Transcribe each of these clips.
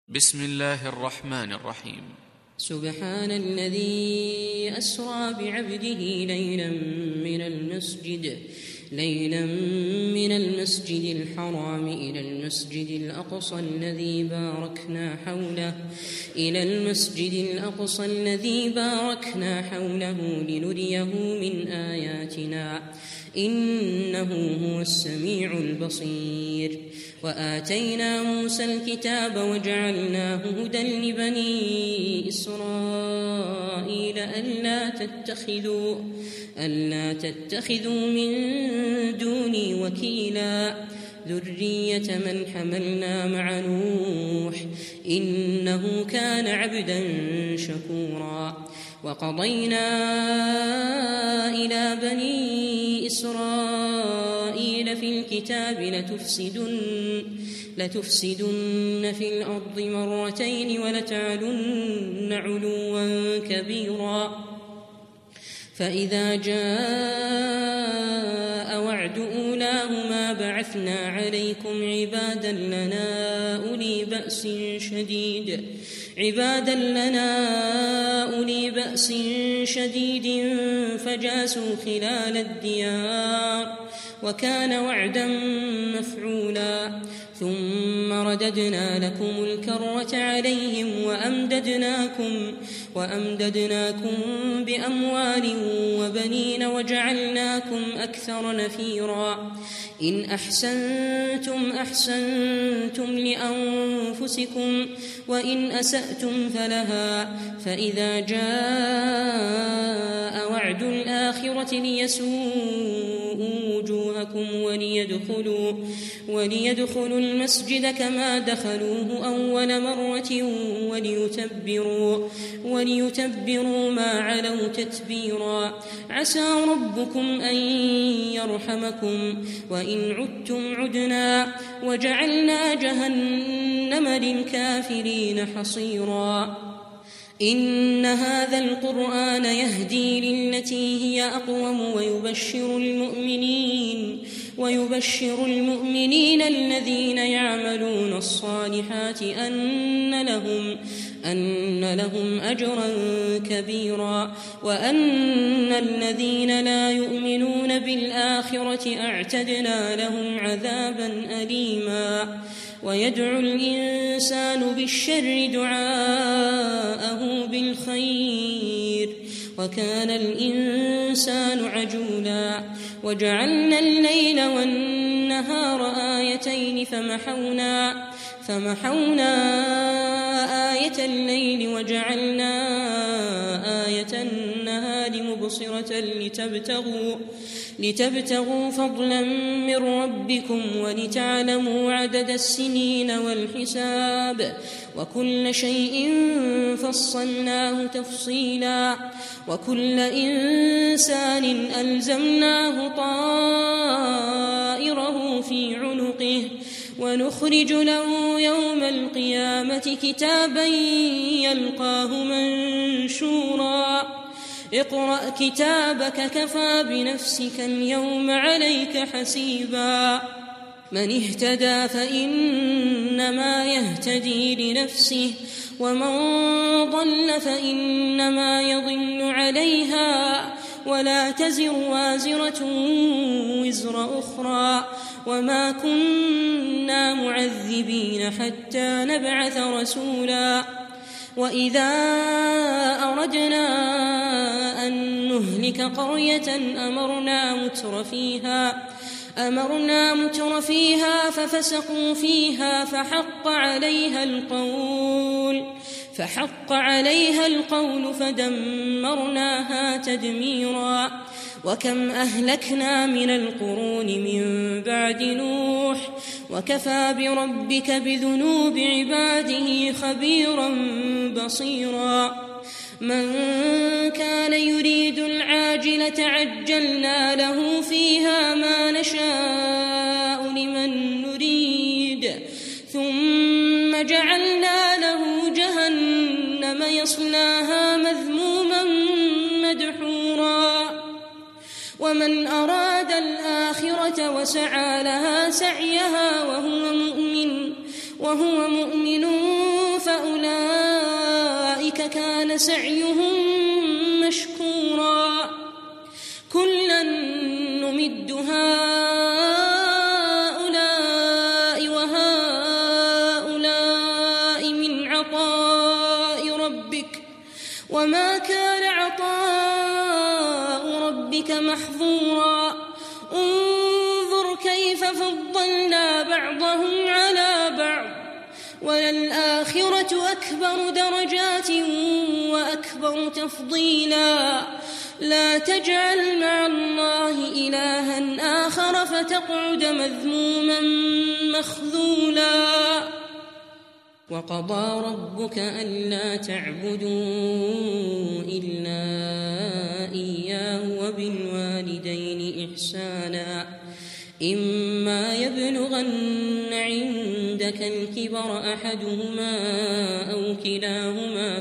بسم الله الرحمن الرحيم. سبحان الذي أسرى بعبده ليلا من المسجد الحرام إلى المسجد الأقصى الذي باركنا حوله لنريه من آياتنا إنه هو السميع البصير. وآتينا موسى الكتاب وجعلناه هدى لبني إسرائيل ألا تتخذوا من دوني وكيلا ذرية من حملنا مع نوح إنه كان عبدا شكورا. وقضينا إلى بني إسرائيل في الكتاب لتفسدن في الأرض مرتين ولتعلن علوا كبيرا. فإذا جاء وعد أولاهما بعثنا عليكم عبادا لنا أولي بأس شديد فجاسوا خلال الديار وكان وعدا مفعولا. ثم رددنا لكم الكرة عليهم وأمددناكم بأموال وبنين وجعلناكم أكثر نفيرا. إن أحسنتم لأنفسكم وإن أسأتم فلها. فإذا جاء وعد الآخرة ليسوءوا وجوهكم وليدخلوا المسجد كما دخلوه أول مرة وليتبروا ما علوا تتبيرا. عسى ربكم أن يرحمكم وإن عدتم عدنا وجعلنا جهنم للكافرين حصيرا. إن هذا القرآن يهدي للتي هي أقوم ويبشر المؤمنين الذين يعملون الصالحات أن لهم أجرا كبيرا وأن الذين لا يؤمنون بالآخرة أعتدنا لهم عذابا أليما. ويدعو الإنسان بالشر دعاءه بالخير وكان الإنسان عجولا. وجعلنا الليل والنهار آيتين فمحونا آية الليل وجعلنا آية النهار مبصرة لتبتغوا فضلا من ربكم ولتعلموا عدد السنين والحساب وكل شيء فصلناه تفصيلا. وكل إنسان ألزمناه طائره في عنقه ونخرج له يوم القيامة كتابا يلقاه منشورا. اقرأ كتابك كفى بنفسك اليوم عليك حسيبا. من اهتدى فإنما يهتدي لنفسه ومن ضل فإنما يضل عليها ولا تزر وازرة وزر أخرى وما كنا معذبين حتى نبعث رسولا. وإذا أردنا أن نهلك قرية أمرنا متر فيها ففسقوا فيها فحق عليها القول فدمرناها تدميرا. وكم أهلكنا من القرون من بعد نوح وكفى بربك بذنوب عباده خبيرا بصيرا. من كان يريد العاجلة عجلنا له فيها ما نشاء لمن نريد ثم جعلنا له جهنم يصلاها مذموما مدحورا. ومن أراد الآخرة وسعى لها سعيها وهو مؤمن آخرة كان سعيهم مشكورا كلا نمد هؤلاء وهؤلاء من عطاء ربك وما كان عطاء ربك محظورا انظر كيف فضلنا بعضهم على بعض وللآخرة أكبر درجات وأكبر تفضيلا لا تجعل مع الله إلها آخر فتقعد مذموما مخذولا وقضى ربك ألا تعبدوا إلا إياه وبالوالدين إحسانا إما يبلغن عندك الكبر أحدهما أو كلاهما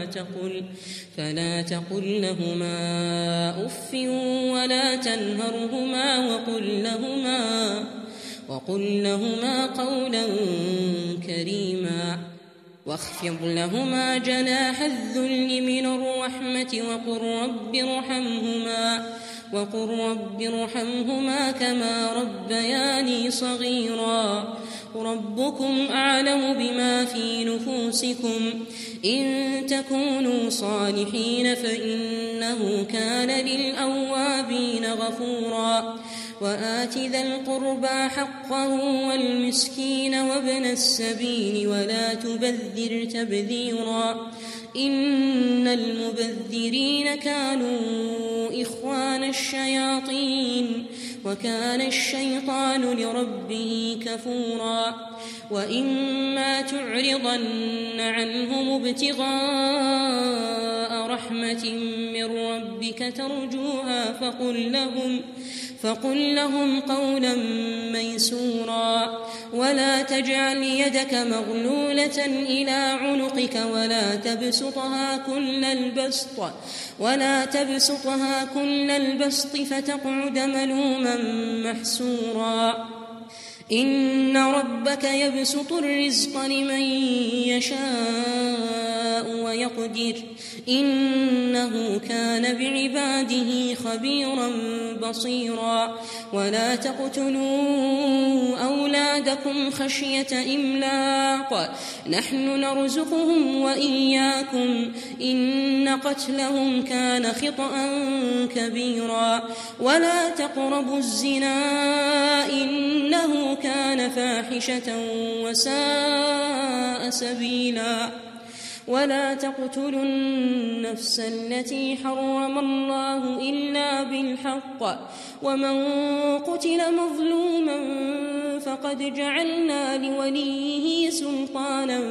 فلا تقل لهما أف ولا تنهرهما وقل لهما قولا كريما واخفض لهما جناح الذل من الرحمة وقل رب ارحمهما كما ربياني صغيرا ربكم أعلم بما في نفوسكم إن تكونوا صالحين فإنه كان للأوابين غفورا وآت ذا القربى حقه والمسكين وابن السبيل ولا تبذر تبذيرا إن المبذرين كانوا إخوان الشياطين وكان الشيطان لربه كفورا وإما تعرضن عنهم ابتغاء رحمة من ربك ترجوها فقل لهم قولا ميسورا ولا تجعل يدك مغلولة إلى عنقك ولا تبسطها كل البسط فتقعد ملوما محسورا إن ربك يبسط الرزق لمن يشاء ويقدر إنه كان بعباده خبيرا بصيرا ولا تقتلوا أولادكم خشية إملاق نحن نرزقهم وإياكم إن قتلهم كان خطأ كبيرا ولا تقربوا الزنا إنه كان فاحشة وساء سبيلا ولا تقتلوا النفس التي حرم الله إلا بالحق ومن قتل مظلوما فقد جعلنا لوليه سلطانا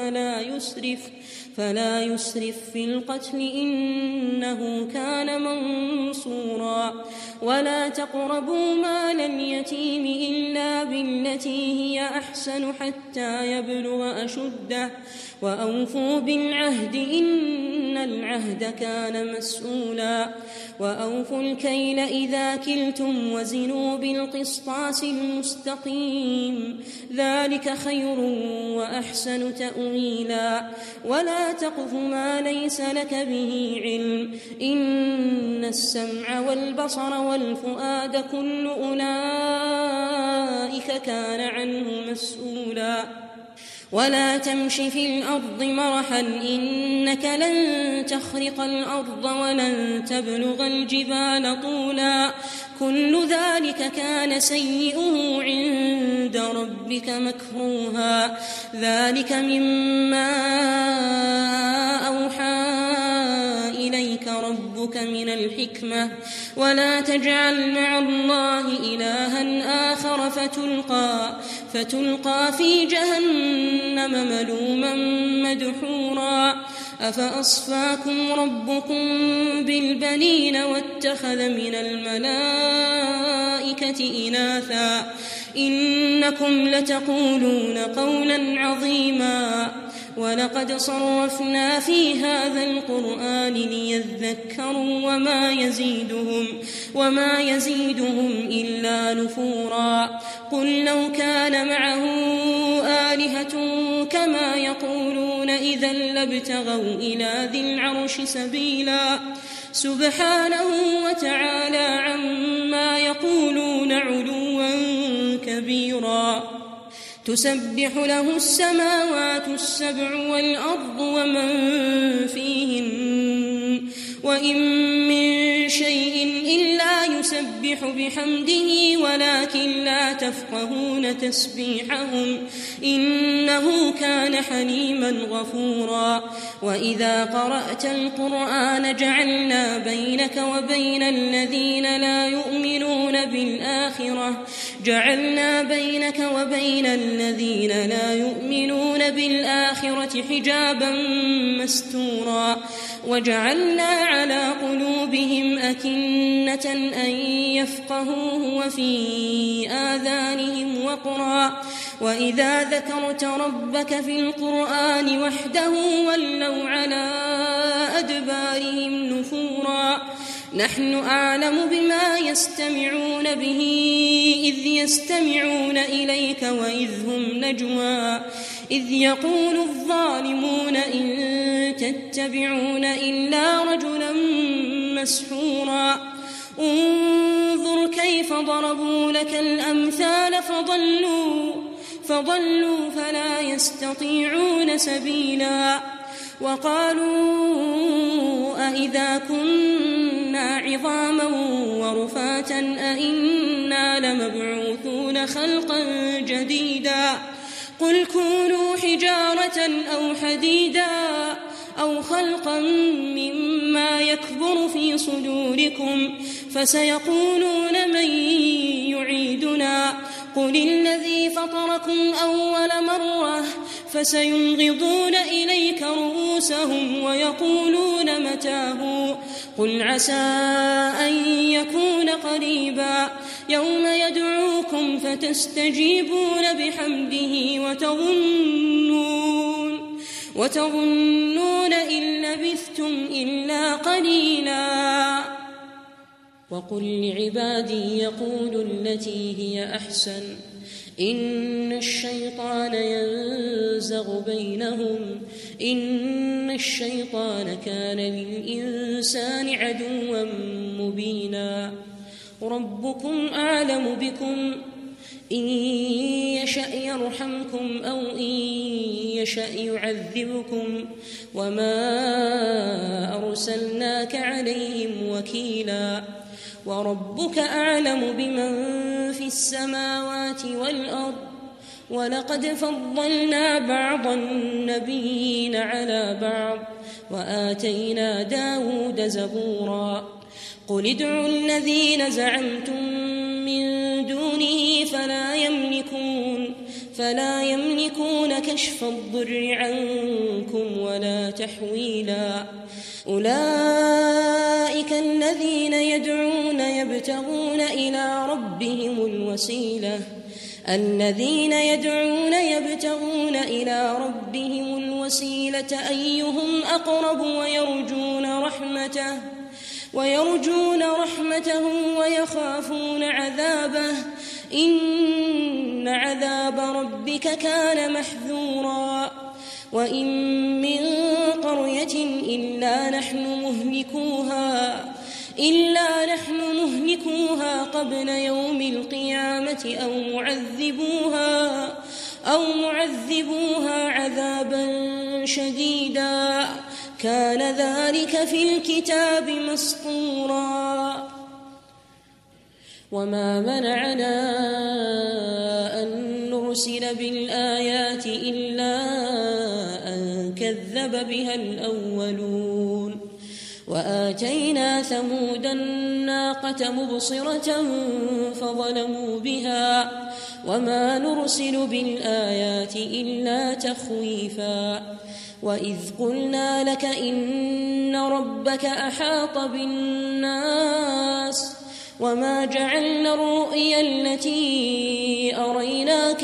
فلا يسرف في القتل إنه كان منصورا ولا تقربوا مال اليتيم إلا بالتي هي أحسن حتى يبلغ أشده وأوفوا بالعهد إن العهد كان مسؤولا وأوفوا الكيل إذا كلتم وزنوا بالقسطاس المستقيم ذلك خير وأحسن تأويلا ولا تقف ما ليس لك به علم إن السمع والبصر والفؤاد كل أولئك كان عنه مسؤولا ولا تمش في الأرض مرحا إنك لن تخرق الأرض ولن تبلغ الجبال طولا كل ذلك كان سيئه عند ربك مكروها ذلك مما أوحى إليك ربك من الحكمة ولا تجعل مع الله إلها آخر فتلقى في جهنم ملوما مدحورا أفأصفاكم ربكم بالبنين واتخذ من الملائكة إناثا إنكم لتقولون قولا عظيما ولقد صرفنا في هذا القرآن ليذكروا وما يزيدهم إلا نفورا قل لو كان معه آلهة كما يقولون إذا لابتغوا إلى ذي العرش سبيلا سبحانه وتعالى عما يقولون علوا كبيرا تسبح له السماوات السبع والأرض ومن فيهن وإن من شيء إلا يسبح بحمده ولكن لا تفقهون تسبيحهم إنه كان حليما غفورا وإذا قرأت القرآن جعلنا بينك وبين الذين لا يؤمنون بالآخرة حجابا مستورا وجعلنا على قلوبهم أكنة أن يفقهوه وفي آذانهم وقرا وإذا ذكرت ربك في القرآن وحده ولوا على أدبارهم نفورا نحن أعلم بما يستمعون به إذ يستمعون إليك وإذ هم نجوى إذ يقول الظالمون إن تتبعون إلا رجلا مسحورا انظر كيف ضربوا لك الأمثال فضلوا فلا يستطيعون سبيلا وقالوا أإذا كنا عظاما ورفاتا أإنا لمبعوثون خلقا جديدا قل كونوا حجارة أو حديدا أو خلقا مما يكبر في صدوركم فسيقولون من يعيدنا قل الذي فطركم أول مرة فسينغضون إليك رؤوسهم ويقولون متاه قل عسى أن يكون قريبا يوم يدعوكم فتستجيبون بحمده وتظنون إن لبثتم إلا قليلا وقل لعبادي يقولوا التي هي أحسن إن الشيطان ينزغ بينهم إن الشيطان كان للإنسان عدوا مبينا ربكم أعلم بكم إن يشأ يرحمكم أو إن يشأ يعذبكم وما أرسلناك عليهم وكيلا وربك أعلم بمن في السماوات والأرض ولقد فضلنا بعض النبيين على بعض وآتينا داود زبورا قل ادعوا الذين زعمتم من دونه فلا يملكون كشف الضر عنكم ولا تحويلا أولئك الذين يدعون يبتغون إلى ربهم الوسيلة أيهم أقرب ويرجون رحمته ويخافون عذابه إن عذاب ربك كان محذورا وإن من قرية إلا نحن مهلكوها قبل يوم القيامة أو معذبوها عذابا شديدا كان ذلك في الكتاب مسطورا وما منعنا أن نرسل بالآيات إلا أن كذب بها الأولون وآتينا ثمود الناقة مبصرة فظلموا بها وما نرسل بالآيات إلا تخويفا وإذ قلنا لك إن ربك أحاط بالناس وما جعلنا الرؤيا التي أريناك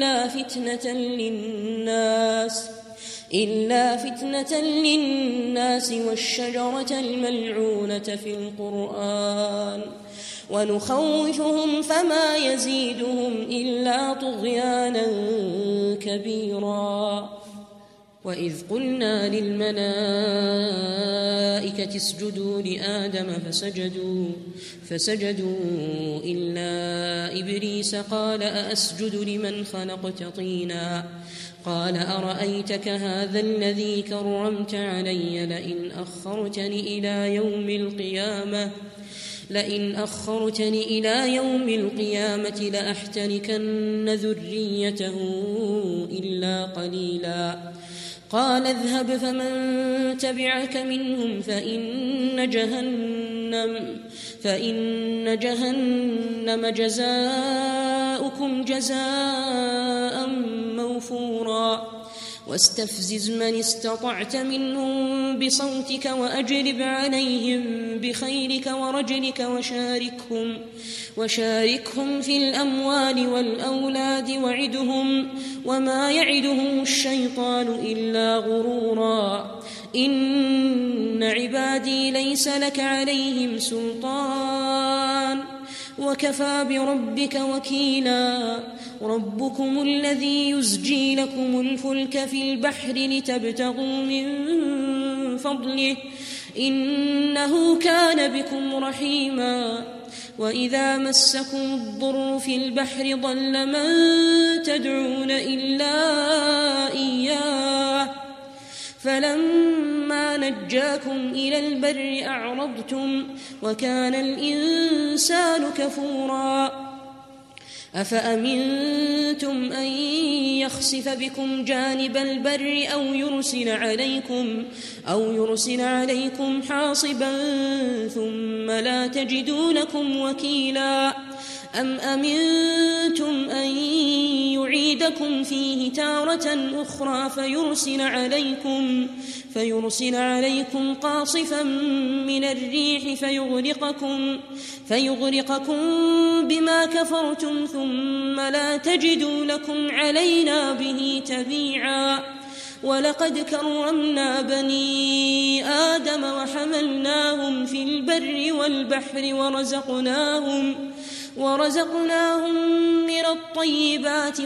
إلا فتنة للناس والشجرة الملعونة في القرآن ونخوفهم فما يزيدهم إلا طغيانا كبيرا وإذ قلنا للملائكة اسجدوا لآدم فسجدوا إلا إبليس قال أأسجد لمن خلقت طينا قال أرأيتك هذا الذي كرمت علي لئن أخرتني إلى يوم القيامة لأحتركن ذريته إلا قليلا قال اذهب فمن تبعك منهم فإن جهنم جزاؤكم جزاء موفورا واستفزز من استطعت منهم بصوتك وأجلب عليهم بخيلك ورجلك وشاركهم في الأموال والأولاد وعدهم وما يعدهم الشيطان إلا غرورا إن عبادي ليس لك عليهم سلطان وكفى بربك وكيلا ربكم الذي يزجي لكم الفلك في البحر لتبتغوا من فضله إنه كان بكم رحيما وإذا مسكم الضر في البحر ضل من تدعون إلا إياه فلما نجاكم إلى البر أعرضتم وكان الإنسان كفورا أفأمنتم أن يخسف بكم جانب البر أو يرسل عليكم حاصبا ثم لا تجدوا لكم وكيلا أم أمنتم أن يعيدكم فيه تارة أخرى فيرسل عليكم قاصفا من الريح فيغرقكم بما كفرتم ثم لا تجدوا لكم علينا به تبيعا ولقد كرمنا بني آدم وحملناهم في البر والبحر ورزقناهم من الطيبات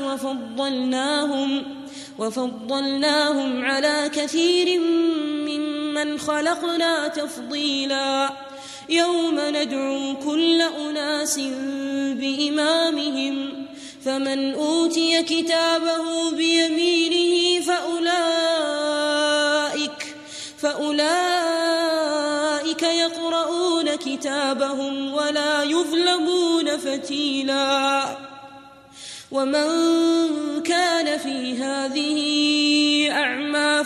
وفضلناهم على كثير ممن خلقنا تفضيلا يوم ندعو كل أناس بإمامهم فمن أوتي كتابه بيمينه فأولئك يقرؤون كتابهم ولا يظلمون فتيلا ومن كان في هذه أعمى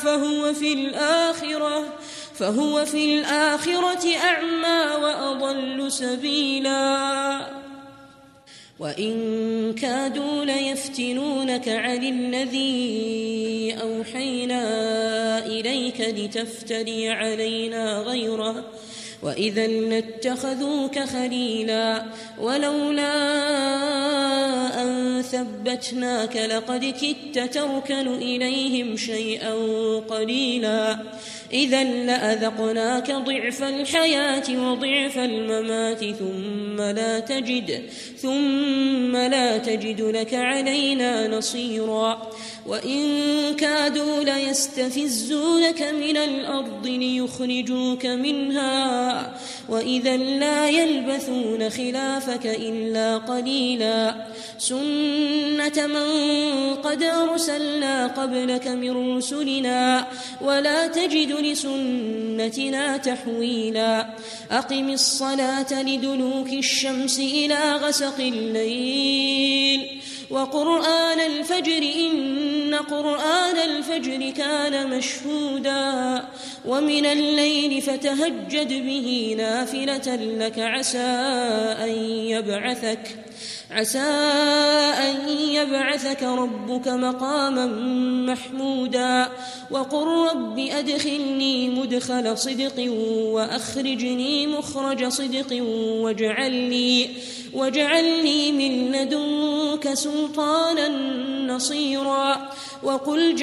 فهو في الآخرة أعمى وأضل سبيلا وإن كادوا ليفتنونك عن الذي أوحينا إليك لتفتري علينا غيره وإذا لاتخذوك خليلا ولولا أن ثبتناك لقد كدت تركن إليهم شيئا قليلا إذا لأذقناك ضعف الحياة وضعف الممات ثم لا تجد لك علينا نصيرا وإن كادوا ليستفزونك من الأرض ليخرجوك منها وإذا لا يلبثون خلافك إلا قليلا سنة من قد أرسلنا قبلك من رسلنا ولا تجد لسنتنا تحويلا أقم الصلاة لدلوك الشمس إلى غسق الليل وقرآن الفجر إن قرآن الفجر كان مشهودا ومن الليل فتهجد به نافلة لك عسى أن يبعثك ربك مقاما محمودا وقل رب أدخلني مدخل صدق وأخرجني مخرج صدق واجعلني من لدنك سلطانا نصيرا وقل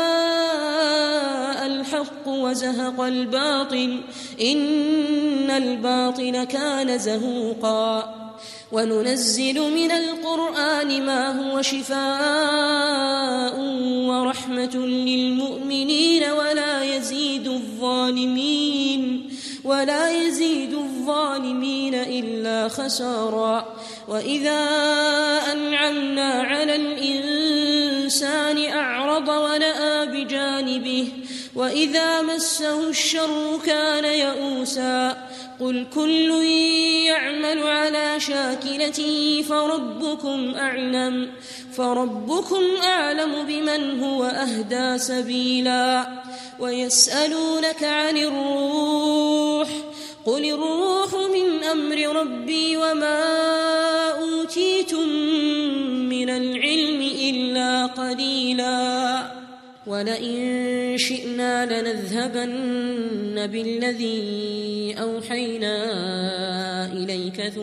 جاء الحق وزهق الباطل إن الباطل كان زهوقا وننزل من القرآن ما هو شفاء ورحمة للمؤمنين الظالمين ولا يزيد الظالمين إلا خسارا. وإذا أنعمنا على الإنسان أعرض ونأى بجانبه وإذا مسه الشر كان يئوسا. قل كل يعمل على شاكلته فربكم أعلم بمن هو أهدى سبيلا. ويسألونك عن الروح قل الروح من أمر ربي وما أوتيتم من العلم إلا قليلا. ولئن شئنا لنذهبن بالذي أوحينا إليك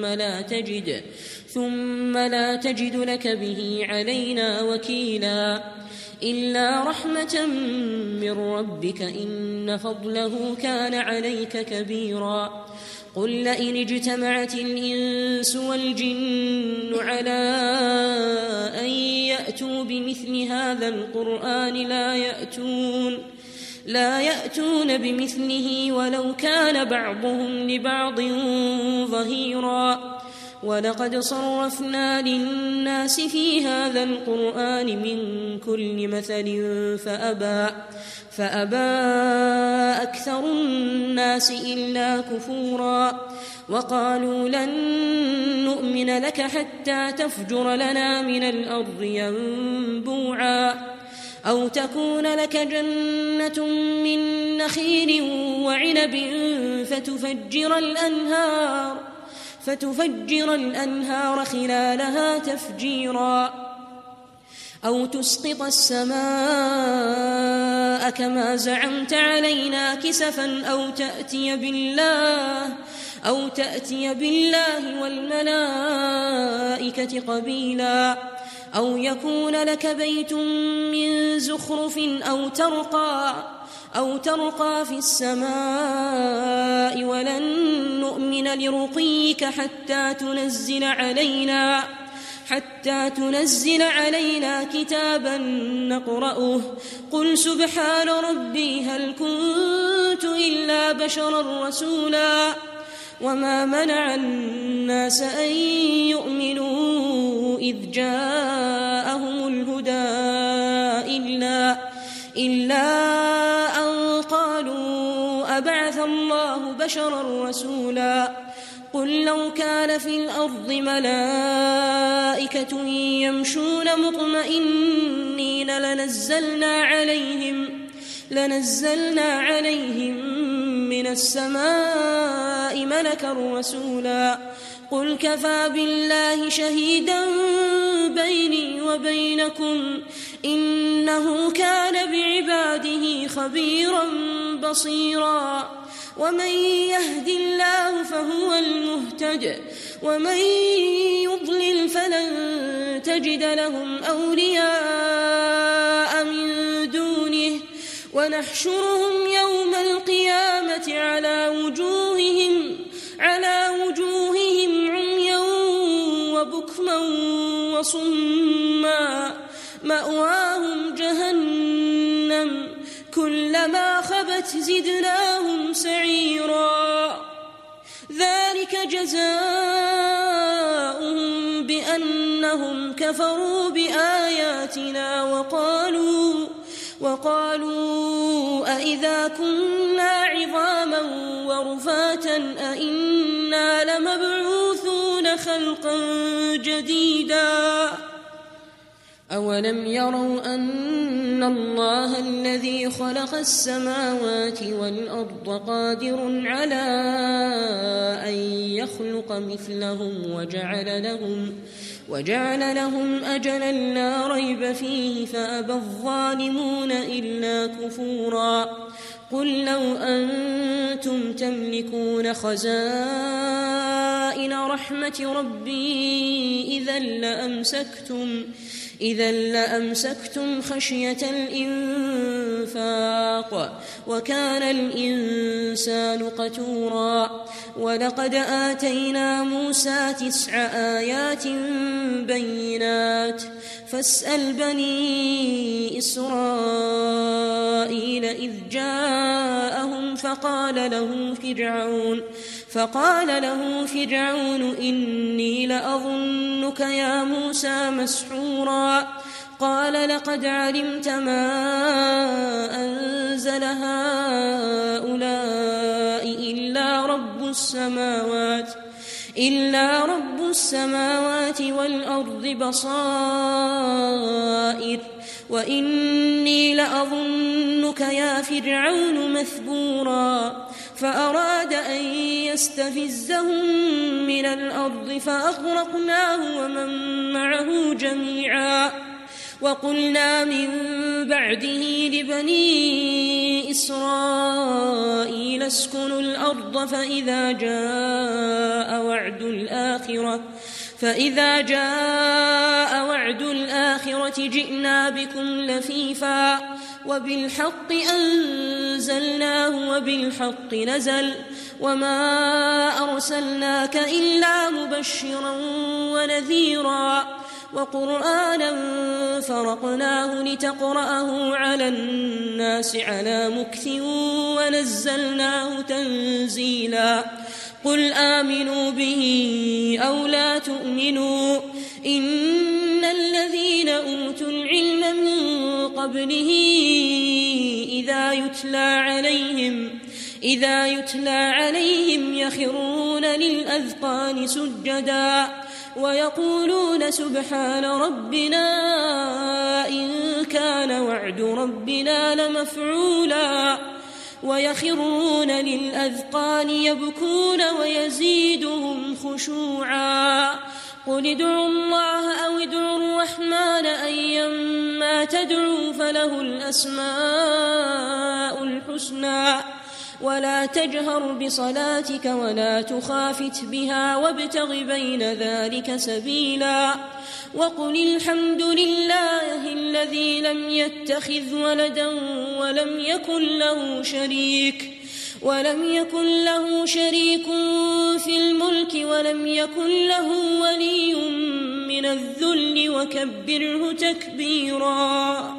ثم لا تجد لك به علينا وكيلا. إلا رحمة من ربك إن فضله كان عليك كبيرا. قل لئن اجتمعت الإنس والجن على أن يأتوا بمثل هذا القرآن لا يأتون بمثله ولو كان بعضهم لبعض ظهيرا. ولقد صرفنا للناس في هذا القرآن من كل مثل فأبى أكثر الناس إلا كفورا. وقالوا لن نؤمن لك حتى تفجر لنا من الأرض ينبوعا أو تكون لك جنة من نخيل وعنب فتفجر الأنهار خلالها تفجيرا أو تسقط السماء كما زعمت علينا كسفا أو تأتي بالله والملائكة قبيلا أو يكون لك بيت من زخرف أو ترقى في السماء ولن نؤمن لرقيك حتى تنزل علينا كتابا نقرأه. قل سبحان ربي هل كنت إلا بشرا رسولا. وما منع الناس أن يؤمنوا إذ جاءهم الهدى إلا أن قالوا أبعث الله بشرا رسولا. قل لو كان في الأرض ملائكة يمشون مطمئنين لنزلنا عليهم من السماء ملكا رسولا. قل كفى بالله شهيدا بيني وبينكم إنه كان بعباده خبيرا بصيرا. ومن يهد الله فهو المهتد ومن يضلل فلن تجد لهم أولياء من دونه. ونحشرهم يوم القيامة على وجوههم عميا وبكما وصما مأواهم جهنم كلما خبت زدناهم سعيرا. ذلك جزاؤهم بأنهم كفروا بآياتنا وقالوا أئذا كنا عظاما ورفاتا أئنا لمبعوثون خلقا جديدا. أولم يروا أن الله الذي خلق السماوات والأرض قادر على أن يخلق مثلهم وجعل لهم أجلا لا ريب فيه فأبى الظالمون إلا كفورا. قل لو أنتم تملكون خزائن رحمة ربي إذا لأمسكتم خشية الإنفاق وكان الإنسان قتورا. ولقد آتينا موسى 9 آيات بينات فاسأل بني إسرائيل إذ جاءهم فقال له فرعون إني لأظنك يا موسى مسحورا قال لقد علمت ما أنزل هؤلاء إلا رب السماوات والأرض بصائر وإني لأظنك يا فرعون مثبورا فأراد أن يستفزهم من الأرض فأغرقناه ومن معه جميعا وقلنا من بعده لبني إسرائيل اسكنوا الأرض فإذا جاء وعد الآخرة جئنا بكم لفيفا وبالحق أنزلناه وبالحق نزل وما أرسلناك إلا مبشرا ونذيرا وقرآنا فرقناه لتقرأه على الناس على مكث ونزلناه تنزيلا قل آمنوا به أو لا تؤمنوا إن الذين أوتوا العلم من قبله إذا يتلى عليهم يخرون للأذقان سجدا ويقولون سبحان ربنا إن كان وعد ربنا لمفعولا ويخرون للأذقان يبكون ويزيدهم خشوعا قل ادعوا الله أو ادعوا الرحمن أيما تدعوا فله الأسماء الحسنى ولا تجهر بصلاتك ولا تخافت بها وابتغ بين ذلك سبيلا وقل الحمد لله الذي لم يتخذ ولدا ولم يكن له شريك في الملك ولم يكن له ولي من الذل وكبره تكبيرا